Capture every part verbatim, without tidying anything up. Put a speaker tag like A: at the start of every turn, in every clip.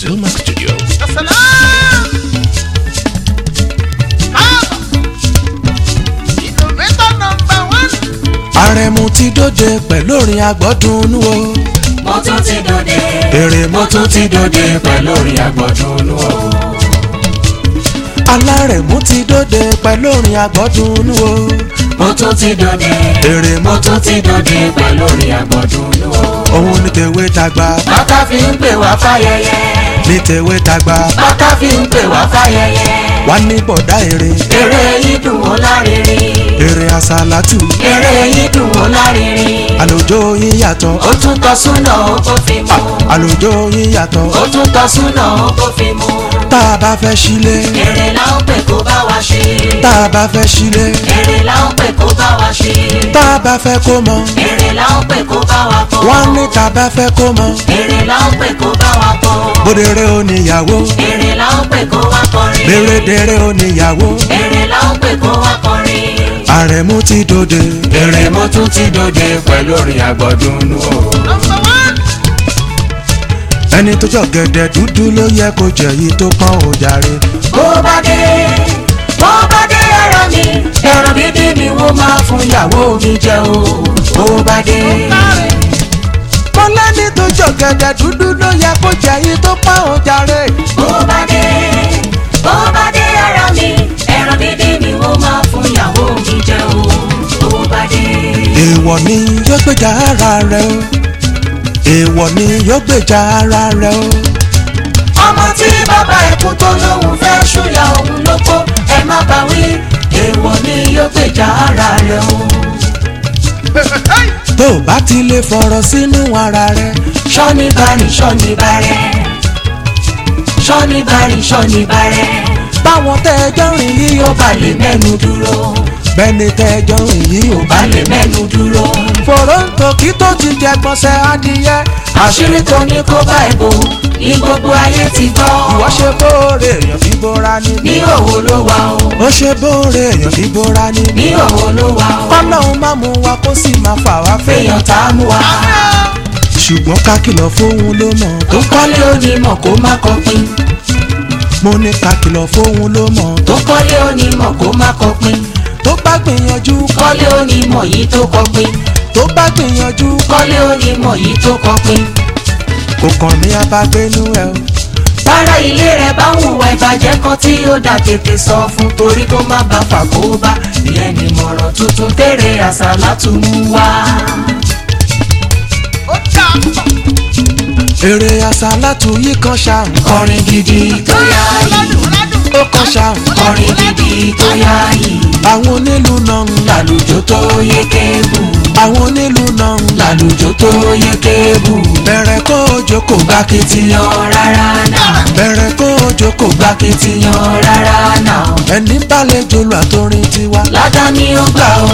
A: Zulma Studio. Àrẹ̀mú ti dòde pẹ̀lú orin agbọ́dúnú o.
B: Mo tún ti dòde.
A: Èrè
B: Mo tún ti dòde pẹ̀lú orin agbọ́dúnú o.
A: Alárẹ̀mú ti dòde pẹ̀lú orin agbọ́dúnú o.
B: Mo tún ti dòde.
A: Èrè
B: Mo tún ti dòde pẹ̀lú orin agbọ́dúnú o.
A: òun ní tèwe tàgbà.
B: Bàtà fi ń pè wá fáyẹyẹ.
A: Ní tèwe tàgbà.
B: Bàtà fi ń pè wá fáyẹyẹ.
A: Wá ní bọ̀dá èrè.
B: Èrè yìí dùn ó lárinrin.
A: Èrè àsálàtù.
B: Èrè yìí dùn ó lárinrin.
A: Àlùjọ yín yàtọ̀.
B: Ó tún tọ́ súnà ó kó fi mú.
A: Àlùjọ yín yàtọ̀.
B: Ó tún tọ́ súnà ó kó fi mú.
A: Tá a bá fẹ́ sílé.
B: Èrè la ó pè kó bá wa ṣe.
A: Tá a bá fẹ́ sílé.
B: Èrè la ó pè kó bá wa ṣe.
A: Tá a bá fẹ́ kó mọ.
B: Èrè la ó pè kó bá wa kọ́.
A: Wọ́n ní tá a bá fẹ́ kó mọ.
B: Èrè la ó pè kó bá wa kọ́.
A: Bòdèrè oníyàwó.
B: Èrè la ó pè kó wá kọrin.
A: Bèrèdèrè oníyàwó.
B: Èrè la ó pè kó wá kọrin.
A: Àrẹ̀mú ti dòde.
B: Èrè mo tún ti dòde pẹ̀lú orin agbọ́dúnú o.
A: Ẹni tó jọ gẹ̀dẹ̀ dúdú ló yẹ kó jẹ yìí tó pọ́n ó jàre.
B: Bó bá dé bó bá dé ẹran mi ẹran bíbí mi wọ́n máa fún ìyàwó mi jẹ o. Bó bá dé.
A: Mo lẹ́ni tó jọ gẹ̀dẹ̀ dúdú ló yẹ kó jẹ yìí tó pọ́n ó jàre.
B: Bó bá dé bó bá dé ẹran mi ẹran bíbí mi wọ́n máa fún ìyàwó mi jẹ o. Bó bá dé.
A: Èèwọ̀ ni yóò gbèjà ara rẹ̀ o. Èèwọ̀ ni yóò gbèjà ara rẹ̀ o.
B: Ọmọ tí bàbá ẹkún tó lóhùn fẹ́ ṣúyà òun ló kó ẹ má bá wí. Èèwọ̀ ni yóò gbèjà ara rẹ̀ o.
A: Tó o bá ti lè fọ̀rọ̀ sínú ara rẹ̀.
B: Ṣọ́ni bari ṣọ́ni barẹ́. Ṣọ́ni bari ṣọ́ni barẹ́.
A: Báwọn tẹ́ ẹjọ́ rìn yìí
B: Yóò bá lè mẹ́nu dúró.
A: bẹ́ni tẹ́ ẹjọ́ rìn yìí ò
B: Bá lè mẹ́nu dúró.
A: Fòróǹtò kí tó ti jẹ gbọ̀nsẹ̀ adìyẹ.
B: Àṣírí tó ní kó bá ẹ̀ bò ní gbogbo ayé ti gbọ́.
A: Ìwọ ṣe bóore èèyàn fi bóra ní.
B: Ní òwò ló wà o.
A: Ó ṣe bóore èèyàn fi bóra ní.
B: Ní òwò ló wà o.
A: Kọ́lọ́hún má mú wa kó sì máa fà wá fẹ́yàn.
B: Fèèyàn tá a mú wa.
A: Ṣùgbọ́n ká kìlọ̀ fóun ló mọ̀
B: Tó
A: tó
B: kọ́lé onímọ̀ kó má kọpin.
A: mo ní ká kìlọ̀ fóun ló mọ̀
B: Tó kọ́lé onímọ̀ kó má kọpin.
A: tó bá gbìyànjú
B: Kọ́lé onímọ̀ yìí tó kọpin.
A: tó bá gbìyànjú
B: Kọ́lé onímọ̀ yìí tó kọpin.
A: kò kàn ní abágbénú ẹ o.
B: Bára ilé rẹ̀ bá hùwà ìbàjẹ́ kan tí ó dá tètè sọ fún torí kó má bàa fàkóbá. Ìyẹn ni mọ̀rọ̀ tuntun tèrè àsálàtù mú wá.
A: Èrè àsálàtù yìí kan ṣáà
B: Kọrin gidi tó yá yìí.
A: ó kan ṣáà
B: Kọrin gidi tó yá yìí.
A: àwọn onílù náà ń
B: Lálùjọ tó yé kébù.
A: àwọn onílù náà ń
B: Lálùjọ tó yé kébù.
A: bẹ̀rẹ̀ kó o jókòó gbá
B: Gbàkìtìyàn rárá náà.
A: bẹ̀rẹ̀ kó o jókòó gbá
B: Gbàkìtìyàn rárá náà.
A: ẹni balẹ̀ jòlù àtòrin tiwa.
B: Ládàá ni ó gbà ó.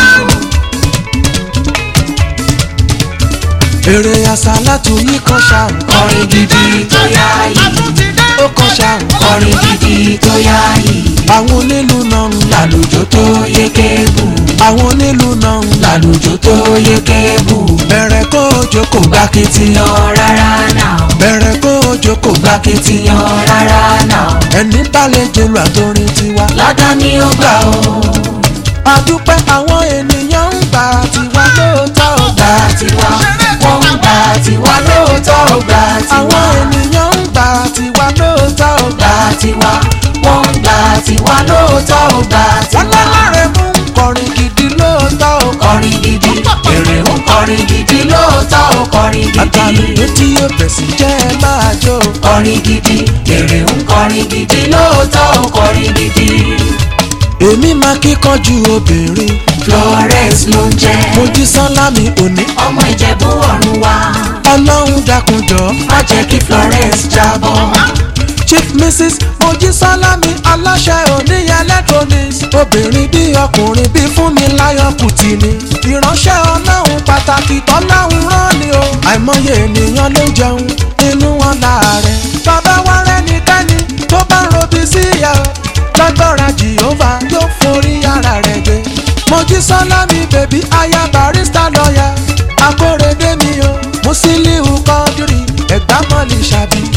A: Èrè àsálàtù yìí kan ṣáà
B: Kọrin gidi tó yá yìí.
A: ó kan ṣáà
B: Kọrin gidi tó yá yìí.
A: àwọn onílù náà ń
B: Lálùjọ tó yé kébù.
A: àwọn onílù náà ń
B: Lálùjọ tó yé kébù.
A: bẹ̀rẹ̀ kó o jókòó gbá
B: Gbàkìtìyàn rárá náà.
A: bẹ̀rẹ̀ kó o jókòó gbá
B: Gbàkìtìyàn rárá náà.
A: ẹni balẹ̀ jòlù àtòrin tiwa.
B: Ládàá ni ó gbà ó.
A: Àdúpẹ́ àwọn ènìyàn ń gbà tiwa lóòótọ́ ò gbà
B: Gbà tiwa. Wọ́n ń gbà tiwa lóòótọ́ ò gbà tiwa.
A: àwọn ènìyàn ń gbà tiwa lóòótọ́ ò gbà.
B: Gbà tiwa. Wọ́n ń gbà tiwa lóòótọ́ ò gbà
A: Wọ́n
B: tiwa.
A: lálàrẹ̀ mú kọrin gidi lóòótọ́ ò gbà.
B: Kọrin gidi. Èrè ń kọrin gidi lóòótọ́ ò kọrin
A: Àtàlù
B: gidi.
A: létí yóò bẹ̀sì jẹ́ ẹ máa jó.
B: Kọrin gidi. Èrè ń kọrin gidi lóòótọ́ ò kọrin gidi.
A: Èmi máa kíkanjú obìnrin.
B: Florence ló ń jẹ́.
A: Mojísọ́lá mi òní.
B: Ọmọ Ìjẹ̀bú ọ̀run wa.
A: Ọlọ́run dákunjọ́.
B: Má jẹ́ kí Florence jábọ́.
A: Chief missus Mojísọ́lá mi aláṣẹ òní electronics. Obìnrin bí ọkùnrin bí fún mi láyọ̀ kùtì ni. Ìránṣẹ́ ọlọ́run pàtàkì tọ́lọ́run rán ni o. Àìmọye ènìyàn ló jẹun nínú wọn láàrẹ̀. Bàbá wa rẹ́nikẹ́ni tó bá ń robi sí ìyá o. Lágbára Jèhófà yóò forí ara rẹ̀ gbé. Mojísọ́lá mi bèbí aya barista lọ́ọ̀yà. Akórèdé mi o. Musiliu Kọ́dírì ẹ̀gbámọ́lì ṣàbí.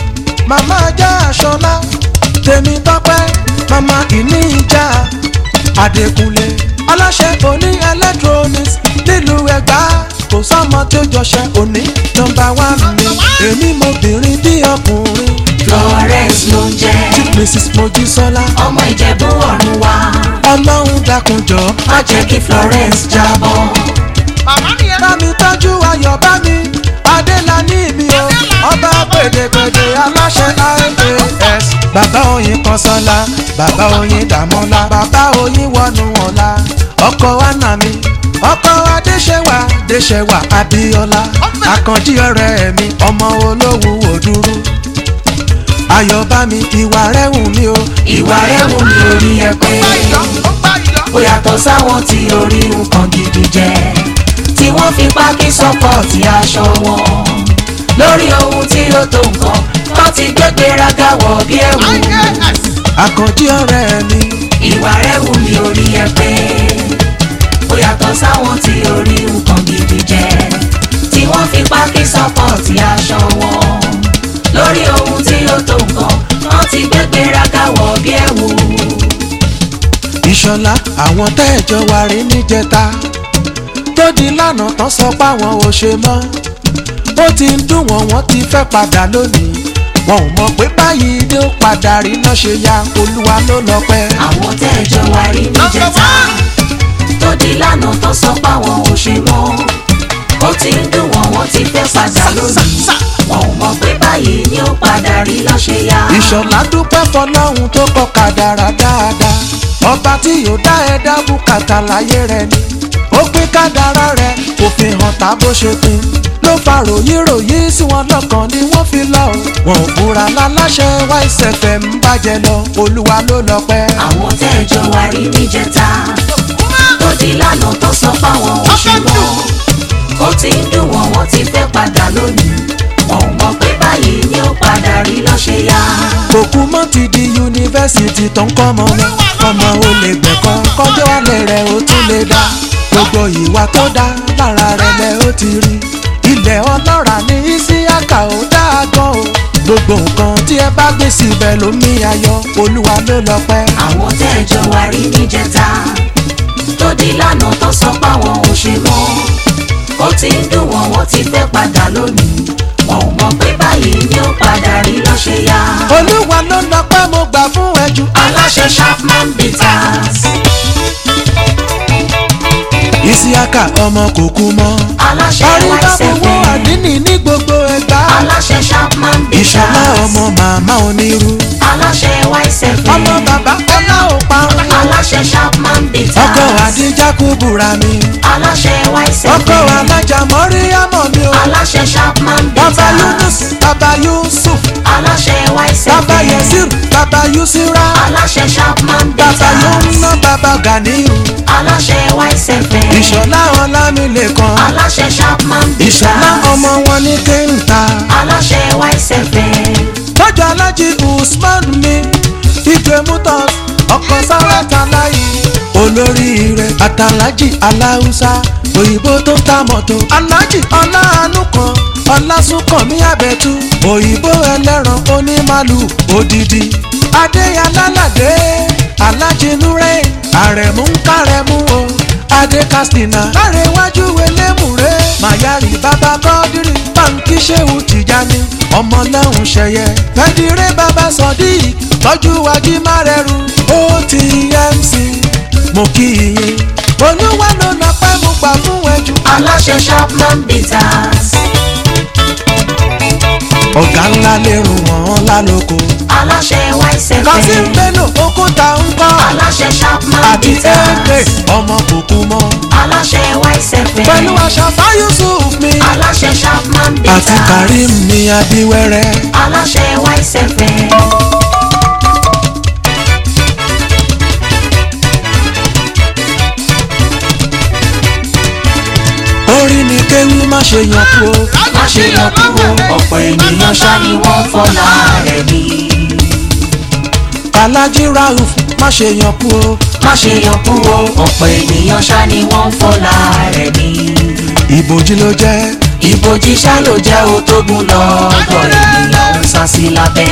A: màmá ajá aṣọlá tèmi tọ́pẹ́ màmá ìní ìjà Adékúnlé aláṣẹ òní electronics nílùú Ẹ̀gbá kò sọ́mọ tó jọṣẹ òní nọ́mbà one ni èmi mobìnrin bí ọkùnrin.
B: Florence ló ń jẹ́
A: Chief Missus Mojísọ́lá
B: ọmọ Ìjẹ̀bú ọ̀run wa.
A: Ọlọ́run dákunjọ
B: má jẹ́ kí Florence jábọ́.
A: bá mi tọ́jú ayọ̀ bá mi Adélàní mi o ọba pèdèpèdè aláṣẹ I A S bàbá Oyin Kọ́sọ́lá bàbá Oyin Dàmọ́lá bàbá Oyin wọnú ọ̀la ọkọ àná mi ọkọ Adéṣẹ́wà Adéṣẹ́wà Abíọ́lá Àkànjí ọ̀rẹ́ mi ọmọ olówó òdúró Ayọ̀bámi ìwà rẹ̀ wù mí o
B: ìwà rẹ̀ wù mí orí ẹ pé ó yàtọ̀ sáwọn tí orí nǹkan gidi jẹ tí wọ́n fi pákí sọ́pọ̀tì aṣọ wọn lórí ohun tí ó tó nǹkan tó ti gbégbéraga wọ̀ bí ẹ̀wù.
A: Àkànjí ọ̀rẹ́ mi
B: ìwà rẹ̀ wù mí orí ẹ pé ó yàtọ̀ sáwọn tí orí nǹkan gidi jẹ tí wọ́n fi pákí sọ́pọ̀tì aṣọ wọn lórí ohun tí ó tó nǹkan wọ́n ti gbégbéraga wọ̀ bí ẹ̀wù.
A: Ìṣọ̀lá àwọn tẹ́ẹ̀jọ wà rí níjẹta tó di lánàá tán sọ páwọn ò ṣe mọ́ ó ti ń dùn wọ́n wọ́n ti fẹ́ padà lónìí wọn ò mọ̀ pé báyìí ló padà rí náà ṣe ya Olúwa ló lọ́pẹ́.
B: àwọn tẹ́ẹ̀jọ wà rí níjẹta tó di lánàá tán sọ páwọn ò ṣe mọ́ ó ti ń dùn wọ́n wọ́n ti fẹ́ padà lónìí wọn ò mọ̀ pé báyìí ni ó padà rí lọ́ ṣe ya.
A: Ìṣọ̀lá dúpẹ́ fọlọ́run tó kọ kádàrá dáadáa ọba tí yóò dá ẹ̀dá bùkátà láyé rẹ ni ó pín kádàrá rẹ kò fi hàn tá bó ṣe pín ló fa ròyìnròyìn sí wọn lọ́kàn ni wọ́n fi lọ wọn ò búra láláṣẹ Wise F M ń bàjẹ́ lọ Olúwa ló lọ́pẹ́.
B: àwọn tẹ́ẹ̀jọ wà rí níjẹta tó di lánàá tó sọ fáwọn òṣèlú ó ti ń dùn wọ́n wọ́n ti fẹ́ padà lónìí wọn ò mọ̀ pé báyìí ni ó padà rí lọ́ṣẹ̀ yá.
A: Òkú mọ́ ti di yunifásitì tó ń kọ́ ọmọ wọn ọmọ ò lè gbẹ̀kọ́ kọjọ́ alẹ́ rẹ̀ ó tún lè dá gbogbo ìwà tó dá lára rẹ̀ lẹ̀ ó ti rí ilẹ̀ ọlọ́ràá ní Isiaka ó dáa gan o gbogbo nǹkan tí ẹ bá gbé síbẹ̀ ló mí ayọ̀ Olúwa ló lọ́pẹ́.
B: àwọn tẹ́ẹ̀jọ wà rí níjẹta tó di lánàá tó sọ páwọn ò ṣe mọ́ ó ti ń dùn wọ́n wọ́n ti fẹ́ padà lónìí wọn ò mọ̀ pé báyìí ni ó padà rí lọ́ṣẹ̀ yá.
A: Olúwa ló lọ́pẹ́ mo gbà fún ẹ jù.
B: aláṣẹ Chapman Bitters.
A: Isiaka ọmọ kò kú mọ́.
B: aláṣẹ Wise F M.
A: àríwá àdínì ní gbogbo Ẹ̀gbá.
B: aláṣẹ Chapman Bitters.
A: Ìṣọ̀lá ọmọ màmá onírú.
B: aláṣẹ Wise F M.
A: ọmọ bàbá ọlá ò parun.
B: aláṣẹ Chapman Bitters.
A: ọkọ Àdíjà Kúbúrà mi.
B: aláṣẹ Wise F M.
A: ọkọ alájà Mọ́ríyámọ̀ mi o.
B: aláṣẹ Chapman Bitters.
A: bàbá Yunus bàbá Yusuf.
B: aláṣẹ Wise F M.
A: bàbá Yesir bàbá Yusira.
B: aláṣẹ Chapman
A: bàbá
B: Bitters.
A: Yumna bàbá Ganiyu.
B: aláṣẹ Wise F M.
A: Ìṣọ̀lá Ọlámilékan.
B: aláṣẹ Chapman Bitters.
A: Ìṣọ̀lá ọmọ wọn ní kéńtà.
B: aláṣẹ Wise F M.
A: tọ́jú alájí Usman mi Igwe Mutos ọkọ̀ sára tàláyé olóríire àtàlájì aláùsá òyìnbó tó ń ta mọ́tò alájì ọláàánú kan ọlásùnkànmí àbẹ̀tú òyìnbó ẹlẹ́ran onímàlù òdìdí adéyalálàdé alájínúrẹ́ àrẹ̀mú ń kárẹ̀mú o adé kastina lárẹ̀wájú elémùrè mayari bàbá kọ́dírì báńkì ṣéwù tìjàní ọmọ lẹ́hùn ṣẹyẹ fẹ́dírẹ́ bàbá sọ̀dí tọ́jú ajímárẹ́rù ó ti M C mo kí iye Olúwa ló lọ pẹ́ mo gbà fún ẹjù.
B: aláṣẹ Chapman Bitters.
A: ọ̀gá ńlá lérò wọ́n lálòkò.
B: aláṣẹ Wise F M.
A: kọ́sí ń gbénú òkúta ń kọ́.
B: aláṣẹ Chapman
A: àti
B: Bitters.
A: ẹ̀ẹ́dẹ̀ ọmọ kò kú mọ́.
B: aláṣẹ Wise F M.
A: pẹ̀lú Àṣàfà Yusuf mi.
B: aláṣẹ Chapman Bitters.
A: àti Karim ní Adíwẹ́rẹ́.
B: aláṣẹ Wise F M.
A: orí ni kéwú má ṣe yàn kú o.
B: má ṣe yàn kú o ọ̀pọ̀ ènìyàn ṣá ni wọ́n fọlá rẹ̀ bí.
A: Alájí Rauf má ṣe yàn kú o.
B: má ṣe yàn kú o ọ̀pọ̀ ènìyàn ṣá ni wọ́n fọlá rẹ̀ bí.
A: ìbòjì ló jẹ́.
B: ìbòjì ṣá ló jẹ́ o tó gún lọ́gọ̀ ènìyàn ń sá sí lábẹ́.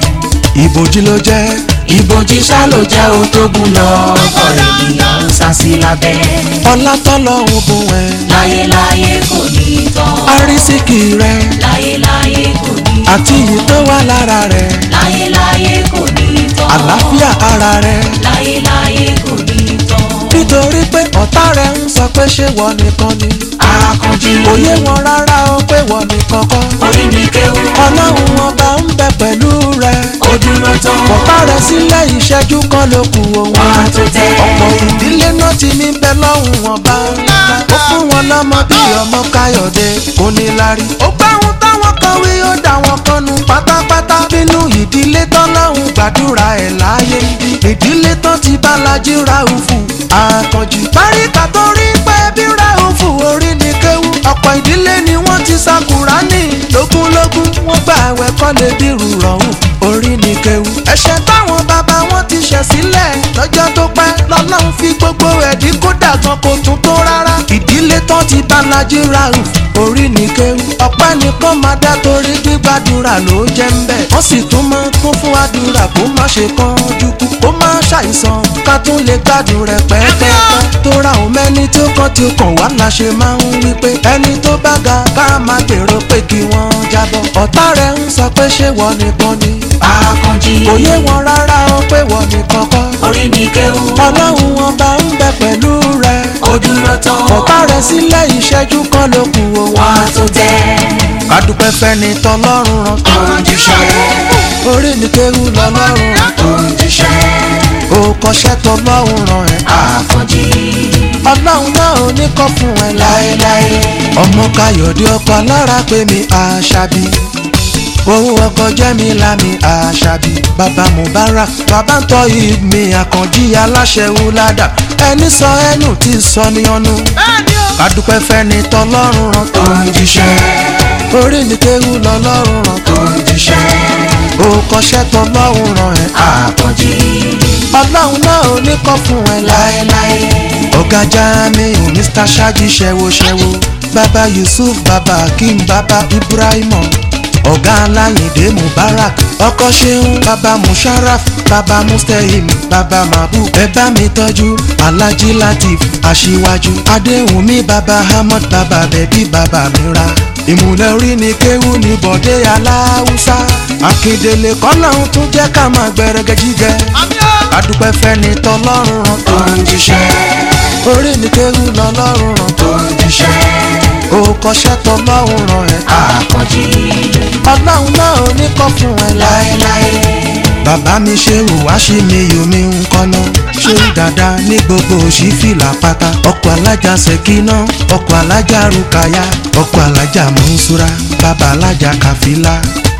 A: ìbòjì ló jẹ́
B: ìbòjì ṣá ló jẹ́ o tó gùn lọ ọ̀pọ̀ ènìyàn ń sá sí lábẹ́.
A: ọlá tọ́lọ́run bùn ẹ́
B: láyéláyé kò ní tán.
A: àrísìkì rẹ
B: láyéláyé kò ní tán.
A: àti iyì tó wà lára rẹ
B: láyéláyé kò ní tán.
A: àlàáfíà ara rẹ
B: láyéláyé kò ní tán.
A: nítorí pé ọ̀tá rẹ ń sọ pé ṣé wọ́n nìkan ni
B: Àkànjí
A: òye wọn rárá o pé wọ́n nìkan kọ́
B: orí mi kéwú.
A: ọlọ́run ọba ń bẹ pẹ̀lú rẹ
B: ó dúró tán.
A: ọ̀tá rẹ sílẹ̀ ìṣẹ́jú kan ló kù òun
B: wọ́n á tó tẹ́.
A: ọ̀pọ̀ ìdílé náà ti ní bẹ lọ́hùn ọba ó fún wọn lọ́mọ bí ọmọ káyọ̀dé onílárí ó gbáhùn táwọn kan wí ó dà wọn kan nù pátápátá nínú ìdílé tán lọ́hùn gbàdúrà ẹ̀ láàyè ìdílé tán ti bálájí Ráúfù Àkànjí páríkà tó rí pé bí Ráúfù orí ni kéwú ọ̀pọ̀ ìdílé ni wọ́n ti sa Kùránì lógúnlógún wọ́n gbà àwẹ̀ kọ́lé bí rúrọ̀hún orí ni kéwú ẹ̀ṣẹ̀ táwọn bàbá wọn ti ṣẹ̀ sílẹ̀ lọ́jọ́ tó pẹ́ lọ́lọ́run fi gbogbo ẹ̀dín kódà gan kò tún tó rárá ìdílé tán ti bálájí Ráúfù orí ni kéwú ọpẹ́ nìkan máa dá torí gbígbàdúrà ló jẹ́ ń bẹ̀ wọ́n sì tún máa kún fún àdúrà kó má ṣe kánjú kú kó má ṣàìsàn ká tún lè gbádùn rẹ̀ pẹ́ẹ́pẹ́ẹ́pẹ́ tó ra òun mẹ́ni tó kàn tí ó kàn wá la ṣe máa ń wí pé ẹni tó bá ga ká máa gbèrò pé kí wọ́n jábọ́ ọ̀tá rẹ̀ ń sọ pé ṣé wọ́n nìkan ni
B: Àkànjí
A: kò yé wọn rárá o pé wọ́n nìkan kọ́
B: orí mi kéwú.
A: ọlọ́run ọba ń bẹ pẹ̀lú rẹ̀
B: ó dúró tán.
A: ọ̀tá rẹ̀ sílẹ̀ ìṣẹ́jú kan ló kù òun
B: wọ́n á tó tẹ́.
A: kádúpẹ́ fẹ́ni tọ́lọ́run rán
B: tó ń jíṣẹ́.
A: orí mi kéwú lọ́lọ́run rán
B: tó ń jíṣẹ́.
A: ó kọ́ṣẹ́ tọ́lọ́run rán ẹ̀
B: Àkànjí
A: ọlọ́run náà ò ní kọ́ fún ẹ láéláé ọmọ káyọ̀dé ọkọ lára pé mi àṣàbí owó ọkọ jẹ́ mi lámì àṣàbí bàbá Mubarak bàbá ń tọ́ ìmì Àkànjí aláṣẹ wúládà ẹni sọ ẹnu tí sọ ní ọnu kádúpẹ́ fẹ́ni tọ́lọ́run rán
B: tó ń jíṣẹ́.
A: orí mi kéwú lọ́lọ́run rán
B: tó ń jíṣẹ́.
A: ó kọ́ṣẹ́ tọ́lọ́run rán ẹ̀
B: Àkànjí
A: ọlọ́run náà ò ní kọ́ fún ẹ láéláé ọ̀gá Jamiu Mr Ṣáájí ṣẹ́wóṣẹ́wó bàbá Yusuf bàbá Akeem bàbá Ibrahim ọ̀gá Aláyìndé Mubarak ọkọ Ṣeun bàbá Musharraf bàbá Mustahim bàbá Mabu ẹ bá mi tọ́jú Alhaji Latif Aṣíwájú Adéwùnmí bàbá Ahmad bàbá Bẹ̀bí bàbá Mira ìmùlẹ̀ orí ni kéwú ní Bọ̀dé Aláwùsá Akíndélé kọ́lọ́hún tún jẹ́ ká máa gbẹrẹgẹ jíjẹ adúpẹ́ fẹ́ni tọ́lọ́run rán
B: tó ń jíṣẹ́.
A: orí ni kéwú lọ́lọ́run rán
B: tó ń jíṣẹ́.
A: ó kọ́ṣẹ́ tọ́lọ́run rán ẹ̀
B: Àkànjí
A: ọlọ́run náà ò ní kọ́ fún ẹ láéláé bàbá mi ṣe hùwá sí mi yomi ń kọ́nà ṣé dáadáa ní gbogbo òṣì fìlà pátá ọkọ̀ alájà Ṣẹ̀kínà ọkọ̀ alájà Rúkàyà ọkọ̀ alájà Mọ́nsúrà bàbá alájà Kàfílà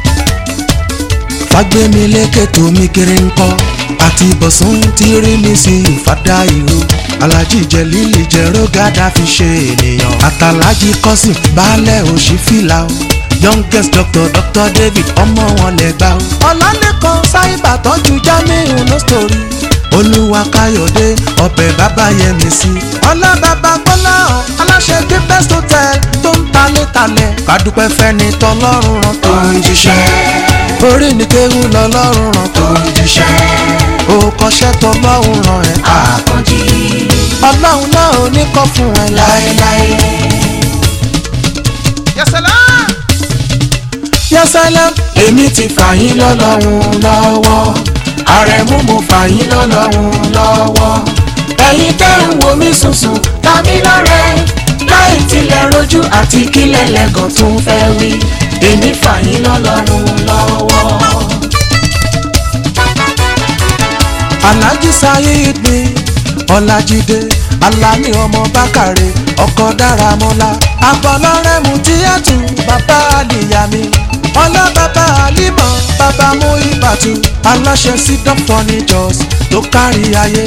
A: fagbemi lékè tó mi kiri ń kọ́ àti bọ̀sùn tí rí mi sí ìfàdá ìró alájí Jẹ̀lílì jẹ̀rọ gàdá fi ṣe ènìyàn àtàlájí Kọ́sìm baálẹ̀ òṣì fìlà o youngest doctor Dr David ọmọ wọn lè gbà o. ọ̀làlẹ́kan sáìbà tọ́jú Jamiu no story olúwa Káyọ̀dé ọbẹ̀ bàbá yẹmi sí. ọlá bàbá gbọ́lá ọ̀ aláṣẹ gbé best hotel tó ń talé talẹ̀ kádúpẹ́ fẹ́ni tọ́lọ́run rán
B: tó ń jíṣẹ́.
A: orí ni kéwú lọ́lọ́run rán
B: tó ń jíṣẹ́.
A: ó kọ́ṣẹ́ tọ́lọ́run rán ẹ̀
B: Àkànjí
A: ọlọ́run náà ò ní kọ́ fún ẹ láéláé. Yasalam
B: èmi ti fà yín lọ́lọ́run lọ́wọ́. Àrẹ̀mú mo fà yín lọ́lọ́run lọ́wọ́. ẹ̀yin tẹ́ ń wo mí sùnsùn tàbí lọ́rẹ́ láì tilẹ̀ rojú àti kílẹ̀ lẹ́gàn tó ń fẹ́ wí. èmi fà yín lọ́lọ́run lọ́wọ́.
A: Alhaji Saheed mi Ọlájídé Alani ọmọ Bákàrè ọkọ Dáramọ́lá Abọ́lọ́rẹ́ Mutiyatu bàbá Aliyami ọlá bàbá Alimọ bàbá Muibatu aláṣẹ sí Doctor Nijos tó kárí ayé.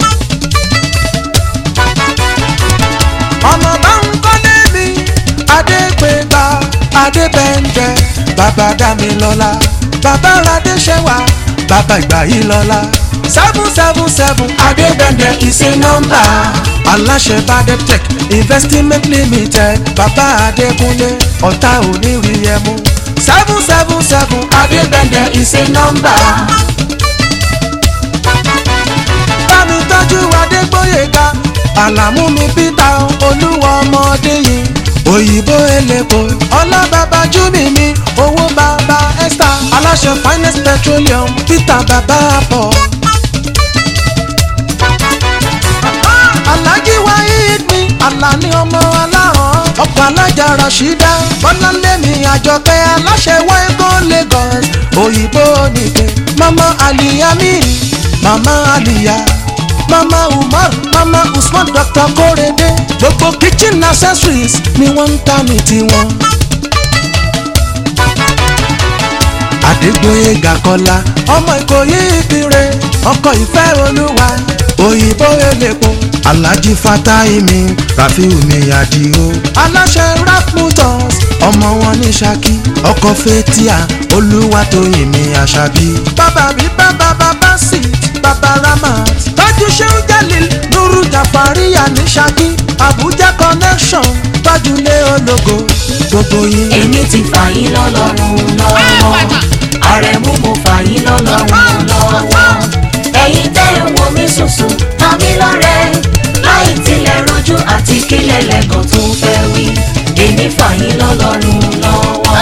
A: ọmọ bá ń kọ́lé mi Adépégbà Adébẹ́ńjẹ bàbá Dámilọ́lá bàbá Radéṣẹ́wà bàbá Ìgbàyílọ́lá seven seven seven
B: Adébẹ́ńjẹ is a number.
A: aláṣẹ Badetech investment limited bàbá Adékúnlé ọ̀tá onírí ẹmu seven seven seven
B: Adébẹ̀ndẹ̀ is a number.
A: Bámi tọ́jú Adégbóyèga, Àlàmú mi Peter Olúwa ọmọdé yìí. Òyìnbó elépo, ọlọ́bàbà Júmi mi, owó bàbá Esther. Aláṣẹ Finest Petroleum, Peter bàbá Apọ̀. Alhaji Waheed mi, Àlàní ọmọ aláràn. Ọkọ̀ alájà Rashida, Bọ́láńlé mi Àjọkẹ́. Aláṣẹ Wáígó Lagos, òyìnbó nìke. Mama Aliyami, Mama Aliya. Mama Umar, Mama Usman, Doctor Korede. Gbogbo kitchen accessories ni wọ́n ń tà ní tiwọn. Adégbóyèga Kọ́lá, ọmọ Ìkòyí Ìpínrẹ̀, ọkọ ìfẹ́ Olúwa, òyìnbó elépo. Alhaji Fatai mi, Rafiu mi Adio. Aláṣẹ Rap Motors, ọmọ wọn ní Ṣakí. Ọkọ Fétíà, Olúwatóyìn mi Àṣàbí. Bàbá mi bàbá bàbá sí, bàbá Ramat. Tọ́jú Ṣeun Jalil, Nuru Jafariya ní Ṣakí. Abuja connection, tọ́jú lé ológo. Gbogbo yín.
B: Èmi ti fà yín lọ́lọ́run lọ́wọ́. Àrẹ̀mú mo fà yín lọ́lọ́run lọ́wọ́. Ẹ̀yin tẹ́ ń wo mi sùsù, tàbí lọ́rẹ́. Láì tilẹ̀ rojú àti kílẹ̀ lẹ́gàn tó fẹ́ wí. Èmi fà yín lọ́lọ́run lọ́wọ́.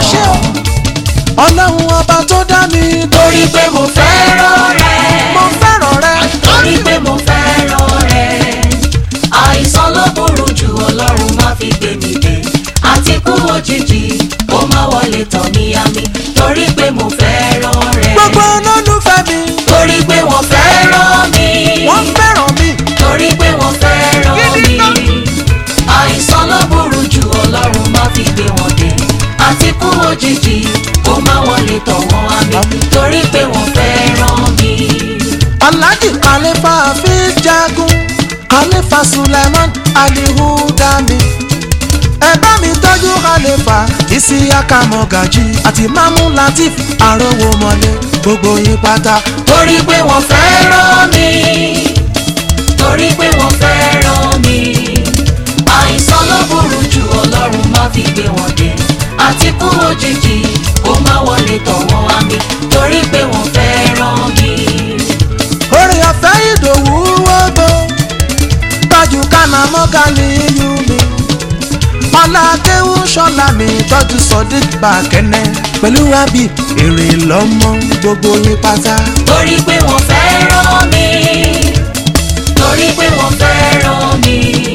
A: Ọlọ́run ọba tó dá mi.
B: Torí pé mo fẹ́ràn rẹ̀.
A: Mo fẹ́ràn rẹ̀.
B: Torí pé mo fẹ́ràn rẹ̀. Àìsàn ló burú jù, Ọlọ́run má fi gbé mi dé. Àti kú òjijì, ó má wọlé tọ̀ ní àmì. Torí pé mo fẹ́ràn rẹ̀.
A: Gbogbo olólùfẹ́ mi.
B: Torí pé wọ́n fẹ́ràn mi.
A: Wọ́n fẹ́ràn mi.
B: Torí pé wọ́n fẹ́ràn mi. Àìsàn ló burú jù, Ọlọ́run má fi gbé wọn dé. Àti kú òjijì, ó má wọlé tọ̀ wọ́n àmì. Torí pé wọ́n fẹ́ràn mi.
A: Alhaji Khalifa fi jagun, Khalifa Suleiman Alihu Dami. Ẹ bá mi tọ́jú Khalifa Isiaka Mogaji àti Mamu Latif Arówó Mọ́lé. Gbogbo yín pátá.
B: Torí pé wọ́n fẹ́ràn mi. Torí pé wọ́n fẹ́ràn mi. Àìsàn ló burú jù, Ọlọ́run má fi gbé wọn dé. Àti kú òjijì, ó má wọlé tọ̀ wọ́n wá mi. Torí pé wọ́n fẹ́ràn mi.
A: Orí ọ̀fẹ́ Ìdòwú wọ́gbọ́, tọ́jú Kánà Mọ́gàlì yú mi. Ọlákéwú Ṣọlá mi, tọ́jú Sodiq Bákẹ́nẹ́. Pẹ̀lú Habib èrè lọ́mọ, gbogbo yín pátá.
B: Torí pé wọ́n fẹ́ràn mi. Torí pé wọ́n fẹ́ràn mi.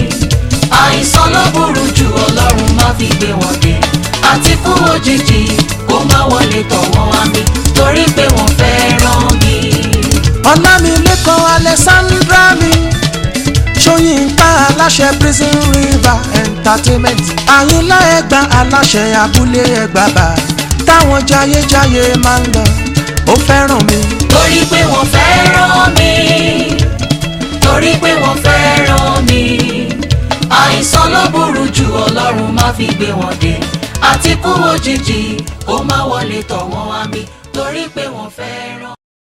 B: Àìsàn ló burú jù, Ọlọ́run má fi gbé wọn dé. Àti kú òjijì, kó má wọlé tọ̀ wọ́n wá mi. Torí pé wọ́n fẹ́ràn mi.
A: Ọlámilékan Alexandra mi, Ṣóyínká aláṣẹ Prison River Entertainment. Àyìnlá Ẹ̀gbá aláṣẹ abúlé Ẹ̀gbábà, táwọn jayéjayé máa ń lọ. Ó fẹ́ràn mi.
B: Torí pé wọ́n fẹ́ràn mi. Torí pé wọ́n fẹ́ràn mi. Àìsàn ló burú jù, Ọlọ́run má fi gbé wọn dé. Àti kú òjijì, ó má wọlé tọ̀ wọ́n wá mi. Torí pé wọ́n fẹ́ràn